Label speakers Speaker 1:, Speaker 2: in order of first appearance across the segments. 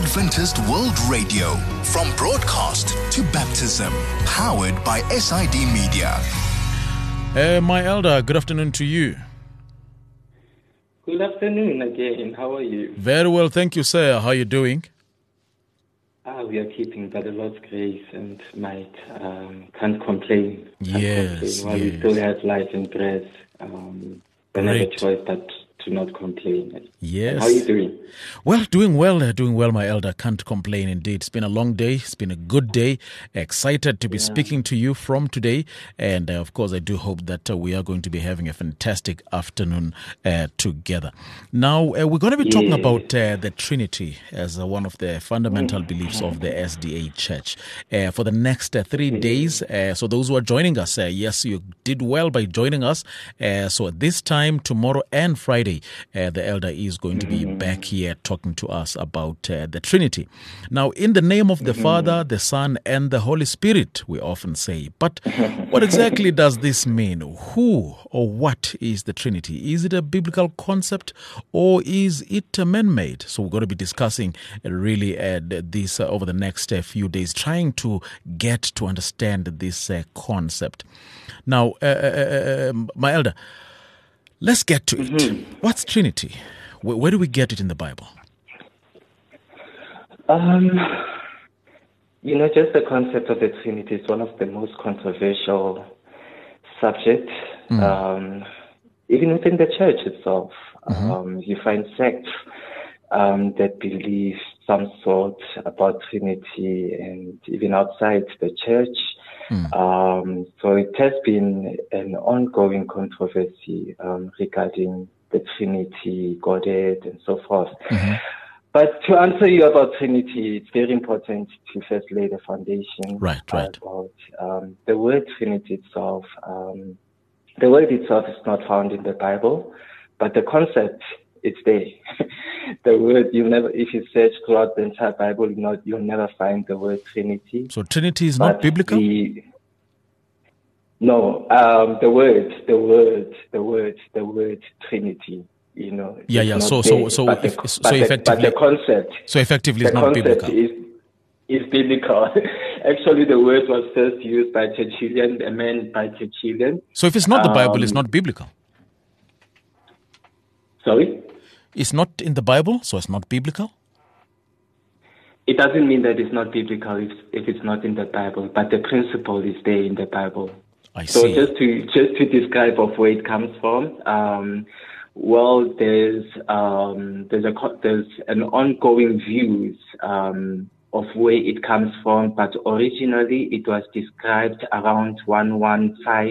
Speaker 1: Adventist World Radio, from broadcast to baptism, powered by SID Media.
Speaker 2: My elder, good afternoon to you.
Speaker 3: Good afternoon again. How are you?
Speaker 2: Very well, thank you, sir. How are you doing?
Speaker 3: We are keeping by the Lord's grace and might. Can't complain.
Speaker 2: Yes.
Speaker 3: While we still have life and breath, don't have a choice but to not complain.
Speaker 2: Yes.
Speaker 3: How are you doing?
Speaker 2: Well, doing well, my elder. Can't complain indeed. It's been a long day. It's been a good day. Excited to be speaking to you from today. And of course, I do hope that we are going to be having a fantastic afternoon together. Now, we're going to be talking about the Trinity as one of the fundamental beliefs of the SDA Church for the next 3 days. So those who are joining us, yes, you did well by joining us. So at this time, tomorrow and Friday, the elder is going to be back here talking to us about the Trinity. Now, in the name of the Father, the Son, and the Holy Spirit, we often say. But what exactly does this mean? Who or what is the Trinity? Is it a biblical concept or is it man-made? So we're going to be discussing really this over the next few days, trying to get to understand this concept. Now, my elder, let's get to it. What's Trinity? Where do we get it in the Bible?
Speaker 3: Just the concept of the Trinity is one of the most controversial subjects, even within the church itself. You find sects that believe some sort about Trinity, and even outside the church. So it has been an ongoing controversy regarding the Trinity, Godhead, and so forth. But to answer you about Trinity, it's very important to first lay the foundation about the word Trinity itself. The word itself is not found in the Bible, but the concept, it's there. The word, if you search throughout the entire Bible, you'll never find the word Trinity.
Speaker 2: So Trinity is not biblical?
Speaker 3: No, the word Trinity.
Speaker 2: So effectively,
Speaker 3: the concept.
Speaker 2: So effectively, it's not biblical.
Speaker 3: Is biblical. Actually, the word was first used by Tertullian, a man by Tertullian.
Speaker 2: So if it's not the Bible, it's not biblical.
Speaker 3: Sorry?
Speaker 2: It's not in the Bible, so it's not biblical?
Speaker 3: It doesn't mean that it's not biblical if it's not in the Bible, but the principle is there in the Bible.
Speaker 2: I see.
Speaker 3: So just to describe of where it comes from, there's an ongoing views of where it comes from, but originally it was described around 115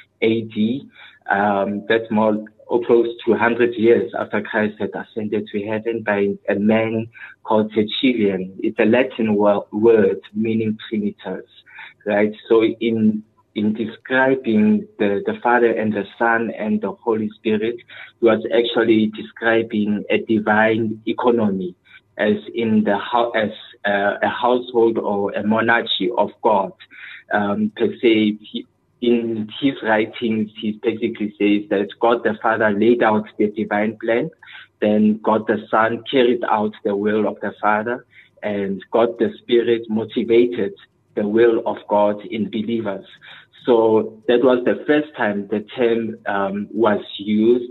Speaker 3: AD. That's more or close to 100 years after Christ had ascended to heaven by a man called Tertullian. It's a Latin word meaning Trinitas, right? So in describing the Father and the Son and the Holy Spirit, he was actually describing a divine economy, as in a household or a monarchy of God. Per se, in his writings, he basically says that God the Father laid out the divine plan, then God the Son carried out the will of the Father, and God the Spirit motivated the will of God in believers. So that was the first time the term was used.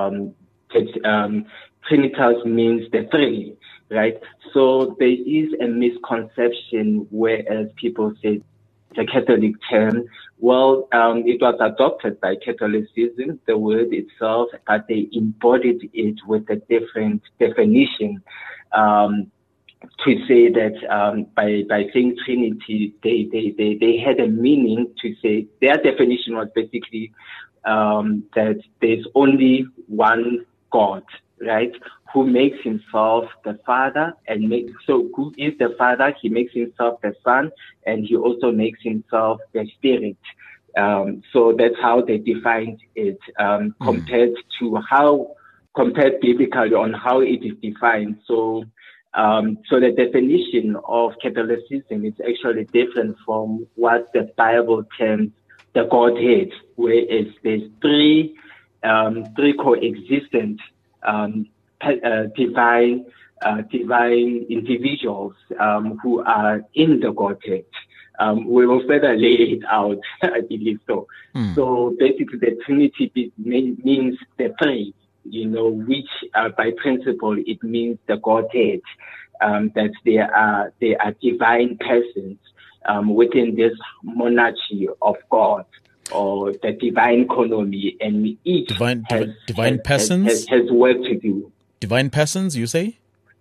Speaker 3: Trinitas means the three, right? So there is a misconception, whereas people say the Catholic term. Well, it was adopted by Catholicism, the word itself, but they embodied it with a different definition. To say that by saying Trinity, they had a meaning to say their definition was basically that there's only one God, right? Who makes himself the Father so who is the Father? He makes himself the Son, and he also makes himself the Spirit. So that's how they defined it, compared biblically on how it is defined. So the definition of Catholicism is actually different from what the Bible terms the Godhead, whereas there's three coexistent divine divine individuals who are in the Godhead. We will further lay it out, I believe so. So basically the Trinity means the three, which by principle it means the Godhead, that they are divine persons within this monarchy of God, or the divine economy, and each
Speaker 2: divine persons
Speaker 3: has work to do.
Speaker 2: Divine persons, you say?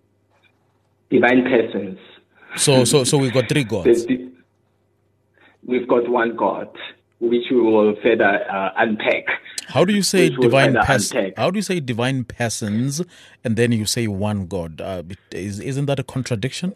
Speaker 3: Divine persons.
Speaker 2: So we've got three gods.
Speaker 3: We've got one God, which we will further unpack.
Speaker 2: How do you say divine persons? How do you say divine persons, and then you say one God? Isn't that a contradiction?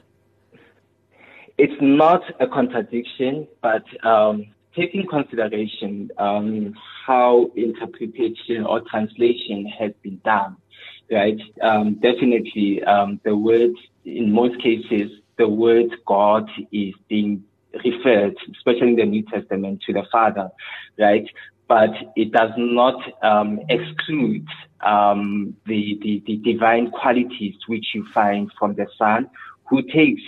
Speaker 3: It's not a contradiction, but taking consideration how interpretation or translation has been done, right? Definitely, the word, in most cases, the word God is being referred, especially in the New Testament, to the Father, right? But it does not exclude the divine qualities which you find from the Son, who takes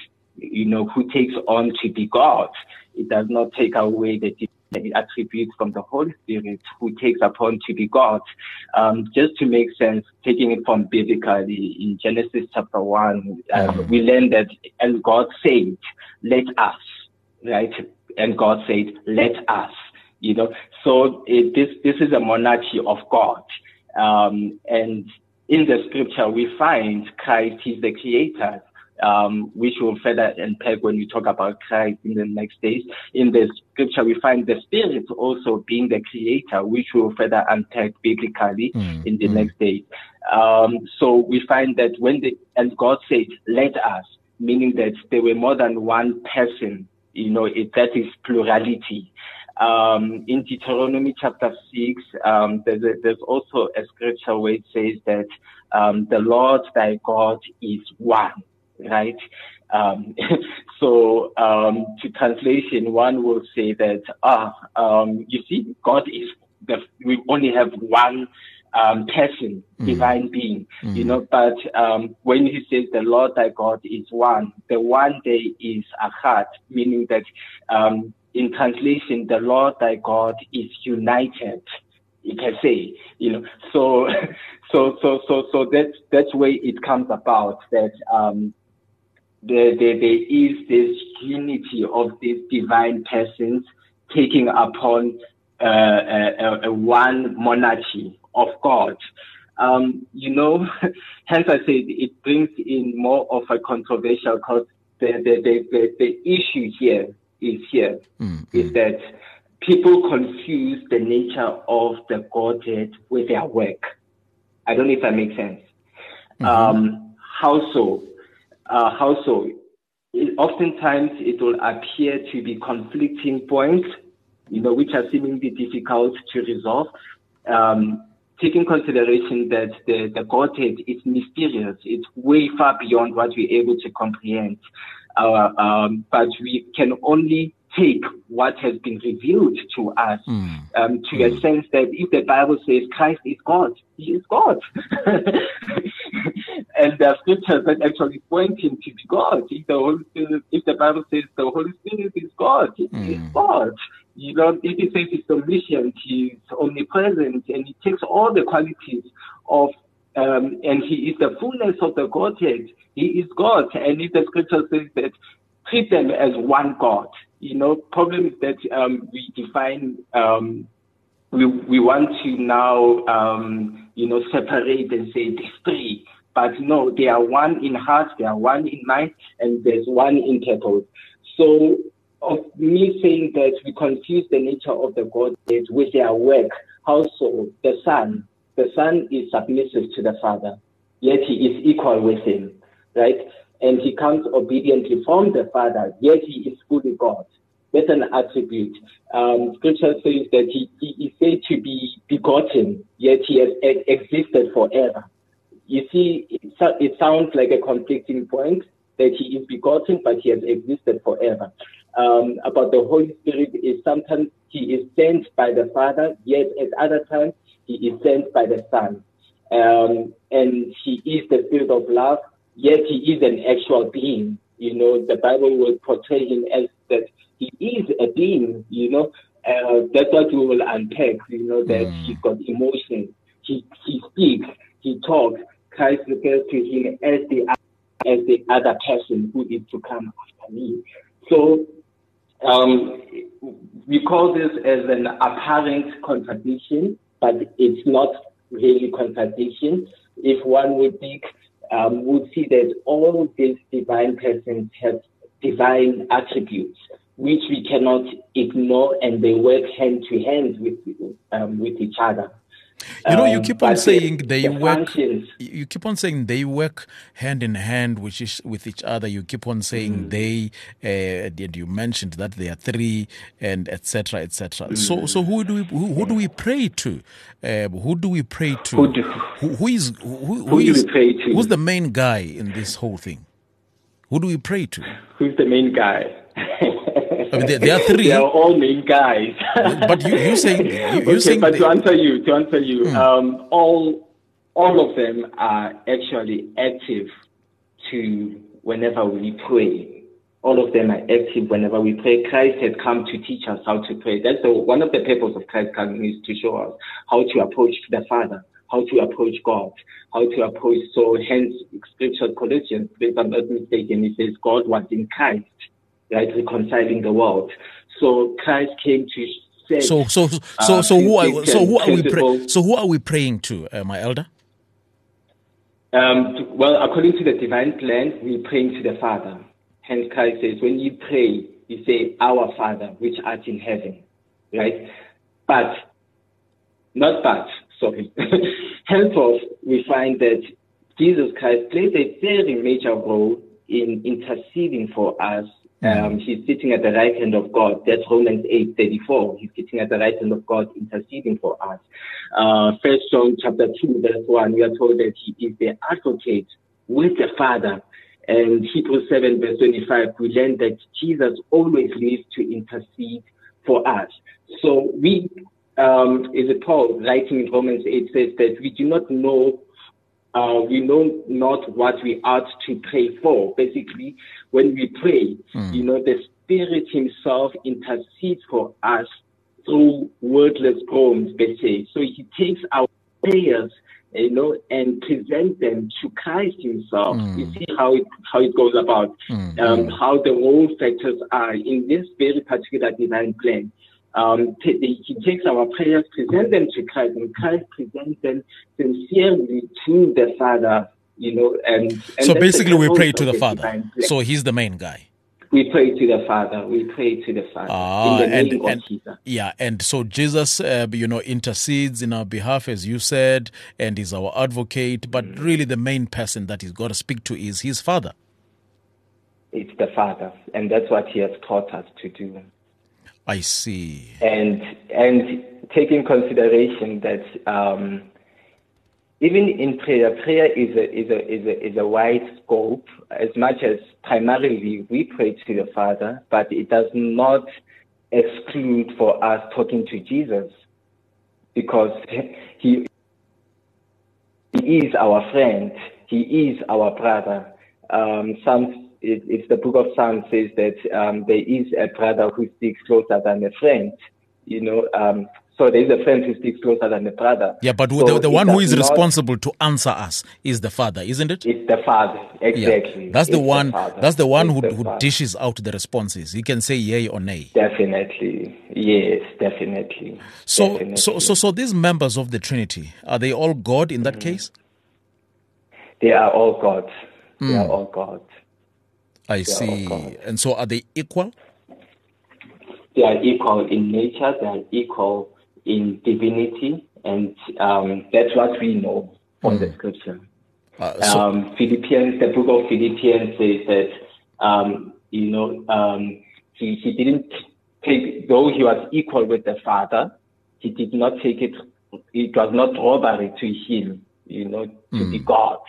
Speaker 3: on to be God. It does not take away the attributes from the Holy Spirit, who takes upon to be God. Just to make sense, taking it from biblically, in Genesis chapter 1, we learn that, and God said, let us, right? And God said, let us, So this is a monarchy of God. And in the scripture, we find Christ, he's the creator, which we'll further unpack when we talk about Christ in the next days. In the scripture, we find the Spirit also being the creator, which we'll further unpack biblically in the next days. So we find that and God said, let us, meaning that there were more than one person, that is plurality. In Deuteronomy chapter 6, there's also a scripture where it says that the Lord thy God is one, right? So to translation, one will say that, you see, God is we only have one person, divine being, but when he says the Lord thy God is one, the one there is Achad, meaning that in translation, the Lord thy God is united, you can say, so that's where it comes about, that there is this unity of these divine persons taking upon a one monarchy of God. Hence I said it brings in more of a controversial, because the issue here is that people confuse the nature of the Godhead with their work. I don't know if that makes sense. How so? Oftentimes it will appear to be conflicting points, which are seemingly difficult to resolve. Taking consideration that the Godhead is mysterious, it's way far beyond what we're able to comprehend. But we can only take what has been revealed to us, to a sense that if the Bible says Christ is God, he is God. And there are scriptures that actually point him to be God. If the Bible says the Holy Spirit is God, he is God. If he says he's omniscient, he's omnipresent, and he takes all the qualities of, and he is the fullness of the Godhead, he is God. And if the scripture says that, treat them as one God. Problem is that we define, we want to now, separate and say there's three. But no, they are one in heart, they are one in mind, and there's one in purpose. So, of me saying that we confuse the nature of the Godhead with their work, how so? The Son is submissive to the Father, yet he is equal with him, right? And he comes obediently from the Father, yet he is fully God. That's an attribute. Scripture says that he is said to be begotten, yet he has existed forever. You see, it sounds like a conflicting point, that he is begotten, but he has existed forever. About the Holy Spirit is sometimes he is sent by the Father, yet at other times he is sent by the Son. And he is the Spirit of love, yet he is an actual being. You know, the Bible will portray him as that he is a being, you know. That's what we will unpack, you know, that he's got emotions. He speaks, he talks. Christ refers to him as the other person who is to come after me. So we call this as an apparent contradiction, but it's not really contradiction. If one would think, would see that all these divine persons have divine attributes, which we cannot ignore, and they work hand to hand with each other.
Speaker 2: You know, you keep on saying they work. You keep on saying they work hand in hand with each other. You keep on saying they. And you mentioned that they are three, and etc. etc. So who do we pray to? Who do we pray to? Who do we pray to? Who's the main guy in this whole thing? Who do we pray to?
Speaker 3: Who's the main guy?
Speaker 2: I mean, there are three.
Speaker 3: They are all main guys.
Speaker 2: But you saying
Speaker 3: but to answer you, all of them are actually active to whenever we pray. All of them are active whenever we pray. Christ has come to teach us how to pray. That's one of the purposes of Christ coming, is to show us how to approach the Father, how to approach God, how to approach. So hence, Scripture, Colossians, if I'm not mistaken, it says God was in Christ, right, reconciling the world. So Christ came to say.
Speaker 2: So who are we praying to, my elder?
Speaker 3: Well, according to the divine plan, we're praying to the Father. Hence, Christ says, when you pray, you say, "Our Father, which art in heaven," right? Henceforth, we find that Jesus Christ plays a very major role in interceding for us. He's sitting at the right hand of God. That's Romans 8:34. He's sitting at the right hand of God, interceding for us. 1 John chapter 2, verse 1, we are told that he is the advocate with the Father. And Hebrews 7, verse 25, we learn that Jesus always lives to intercede for us. So we, Paul writing in Romans 8 says that we do not know, we know not what we ought to pray for. Basically, when we pray, you know, the Spirit himself intercedes for us through wordless groans, they say. So he takes our prayers, you know, and present them to Christ himself. You see how it goes about, how the role factors are in this very particular divine plan. He takes our prayers, present them to Christ, and Christ presents them sincerely to the Father, you know. And
Speaker 2: so basically we pray to the Father. So he's the main guy.
Speaker 3: We pray to the Father. We pray to the Father in the name of Jesus.
Speaker 2: Yeah, and so Jesus, you know, intercedes in our behalf, as you said, and is our advocate. But really, the main person that he's got to speak to is his Father.
Speaker 3: It's the Father, and that's what he has taught us to do.
Speaker 2: I see.
Speaker 3: And take in consideration that even in prayer is a wide scope, as much as primarily we pray to the Father, but it does not exclude for us talking to Jesus, because he is our friend, he is our brother. It's the book of Psalms says that there is a brother who sticks closer than a friend, you know. So there is a friend who sticks closer than a brother.
Speaker 2: Yeah, but so the one who is responsible to answer us is the Father, isn't it?
Speaker 3: It's the Father, exactly.
Speaker 2: Yeah. That's the one. That's the one who dishes out the responses. He can say yay or nay.
Speaker 3: Definitely, yes, definitely.
Speaker 2: So these members of the Trinity, are they all God in that case?
Speaker 3: They are all God. They are all God.
Speaker 2: I see. And so are they equal?
Speaker 3: They are equal in nature. They are equal in divinity, and that's what we know from the Scripture. Philippians, the book of Philippians says that he didn't take, though he was equal with the Father, he did not take it. It was not robbery to him, to be God.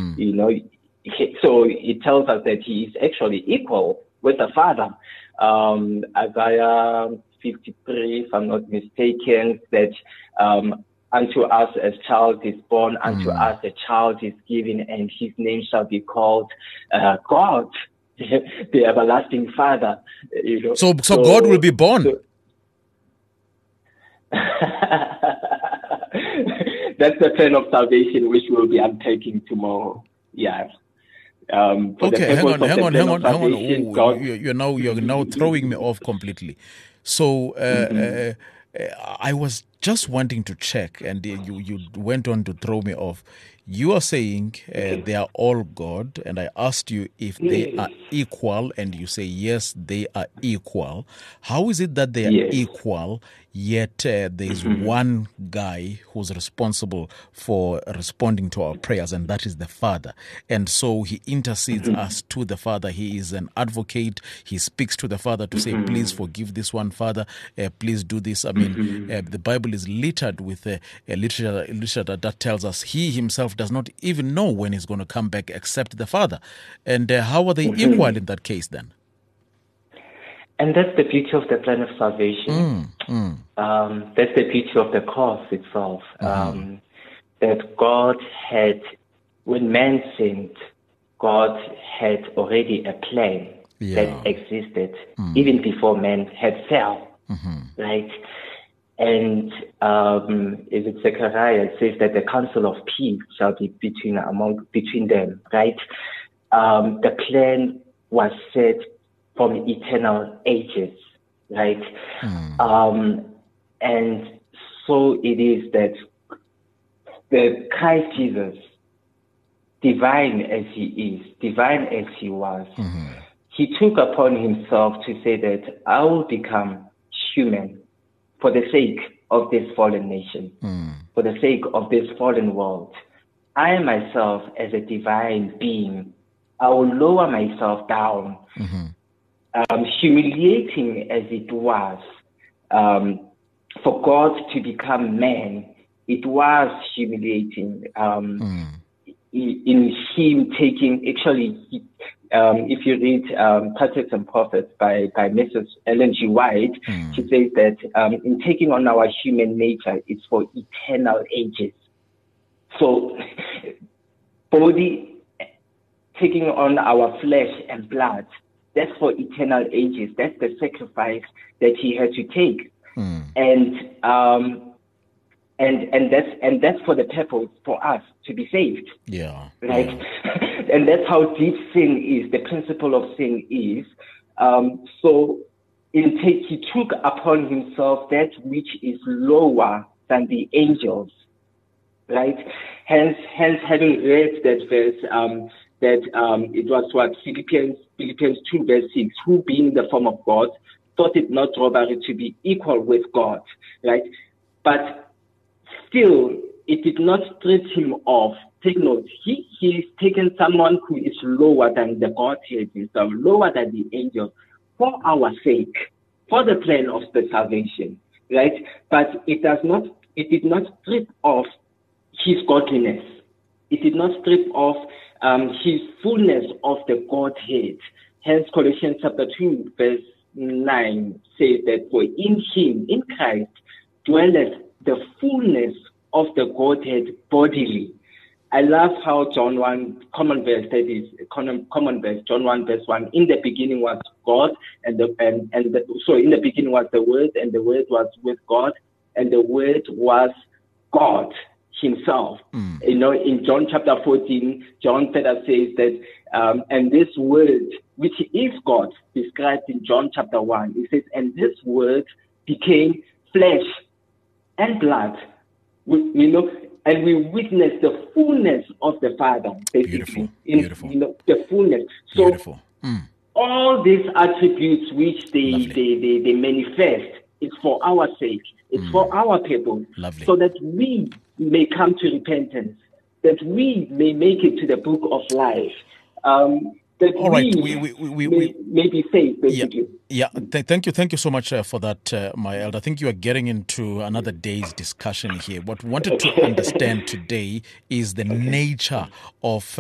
Speaker 3: So it tells us that he is actually equal with the Father. Isaiah 53, if I'm not mistaken, that unto us a child is born, unto us a child is given, and his name shall be called God, the everlasting Father.
Speaker 2: So God will be born.
Speaker 3: That's the plan of salvation, which we'll be unpacking tomorrow. Yeah.
Speaker 2: Okay, hang on. Ooh, you're now throwing me off completely. So I was just wanting to check, and you went on to throw me off. You are saying they are all God, and I asked you if they are equal, and you say yes, they are equal. How is it that they are equal, yet there is one guy who's responsible for responding to our prayers, and that is the Father? And so he intercedes us to the Father. He is an advocate. He speaks to the Father to say, please forgive this one, Father. Please do this. I mean, the Bible is littered with a literature that tells us he himself does not even know when he's going to come back except the Father. And how are they equal in that case then?
Speaker 3: And that's the beauty of the plan of salvation. That's the beauty of the cross itself. That God had, when man sinned, God had already a plan that existed even before man had fell, right? And is it Zechariah? It says that the counsel of peace shall be between them, right? The plan was set from eternal ages, right? And so it is that the Christ Jesus, divine as he is, divine as he was, he took upon himself to say that I will become human for the sake of this fallen nation, for the sake of this fallen world. I myself, as a divine being, I will lower myself down, humiliating as it was, for God to become man. It was humiliating in him taking, actually, if you read Patriarchs and Prophets by Mrs. Ellen G. White, she says that in taking on our human nature, it's for eternal ages. So, body taking on our flesh and blood, that's for eternal ages. That's the sacrifice that he had to take. And that's for the purpose for us to be saved. Right? And that's how deep sin is, the principle of sin is. So he took upon himself that which is lower than the angels. Right? Hence having read that verse, it was what Philippians 2 verse 6, who being the form of God, thought it not robbery to be equal with God. Right? But still, it did not strip him off. Take note, he's taken someone who is lower than the Godhead himself, lower than the angels, for our sake, for the plan of the salvation, right? But it did not strip off his godliness. It did not strip off his fullness of the Godhead. Hence, Colossians chapter 2, verse 9 says that for in him, in Christ, dwelleth the fullness of the Godhead bodily. I love how John 1, common verse, John 1 verse 1, in the beginning was God, in the beginning was the Word, and the Word was with God, and the Word was God himself. In John chapter 14, John further says that, and this Word, which is God, described in John chapter 1, it says, and this Word became flesh and blood, and we witness the fullness of the Father, basically.
Speaker 2: Beautiful.
Speaker 3: The fullness. So all these attributes which they manifest, it's for our sake, it's for our people, so that we may come to repentance, that we may make it to the book of life. that
Speaker 2: all right.
Speaker 3: we may be saved, basically.
Speaker 2: Yeah. Thank you so much for that, my elder. I think you are getting into another day's discussion here. What we wanted to understand today is the nature of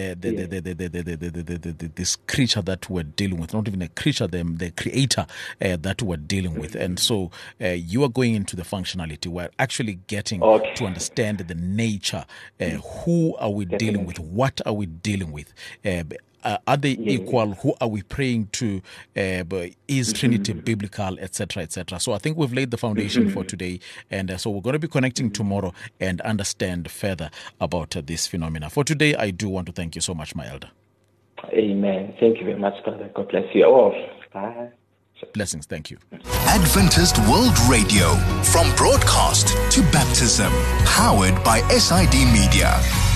Speaker 2: this creature that we're dealing with. Not even a creature, the creator that we're dealing with. And so you are going into the functionality. We're actually getting to understand the nature. Who are we dealing with? What are we dealing with? Are they equal? Who are we praying to? Is Trinity biblical, etc., etc.? So I think we've laid the foundation for today, and so we're going to be connecting tomorrow and understand further about this phenomena. For today, I do want to thank you so much, my elder.
Speaker 3: Amen. Thank you very much, Father. God bless you all. Bye.
Speaker 2: Blessings. Thank you.
Speaker 1: Adventist World Radio, from broadcast to baptism, powered by SID Media.